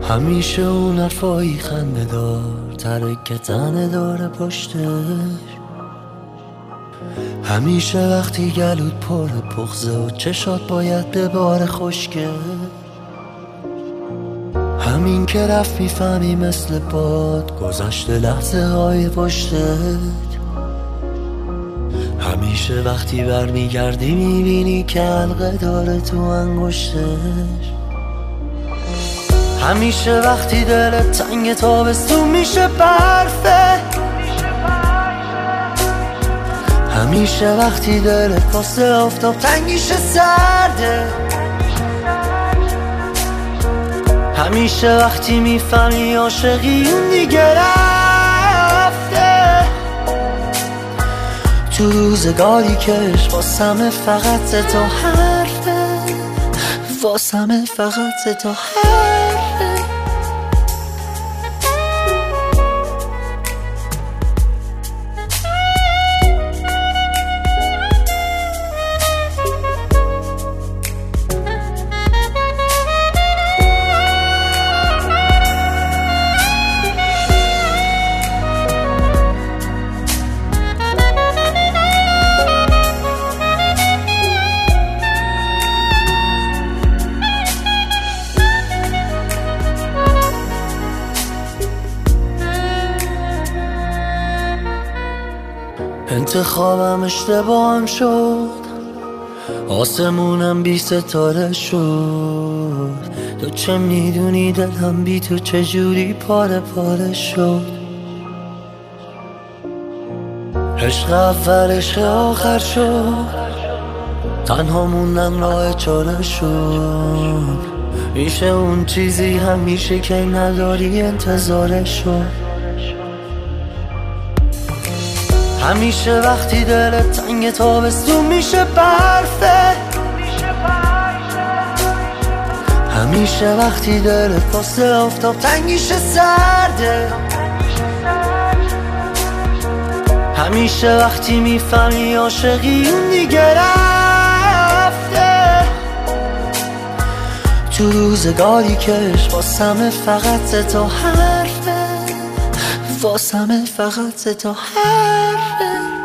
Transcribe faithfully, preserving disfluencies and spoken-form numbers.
همیشه اون حرفایی خنده دار تره که تنه داره پشتش. همیشه وقتی گلود پر پخزه و چشات باید به بار خشکه. همین که رفت میفهمی مثل باد گذشته لحظه های پشتت. همیشه وقتی برمیگردی میبینی که حلقه داره تو انگشتش. همیشه وقتی دلت تنگ تابستون میشه برفه. همیشه وقتی دلت واسه آفتاب تنگیشه سرده. همیشه وقتی میفهمی عاشقی اون دیگه رفته. تو روزگاری کش واسمه فقط تو حرفه، واسمه فقط تو حرفه. انتخابم اشتباهم شد، آسمونم بی ستاره شد. تو چه میدونی دلم بی تو چجوری پاره پاره شد. عشق اول عشق آخر شد، تنها موندم راه چاره شد. میشه اون چیزی همیشه که نداری انتظارش شد. همیشه وقتی دلت تنگ تابستون میشه برفه. همیشه وقتی دلت واسه آفتاب تنگیشه سرده. همیشه وقتی میفهمی عاشقی اون دیگه رفته. تو روزگاری کش واسمه فقط تو حرفه، واسمه فقط تو حرفه.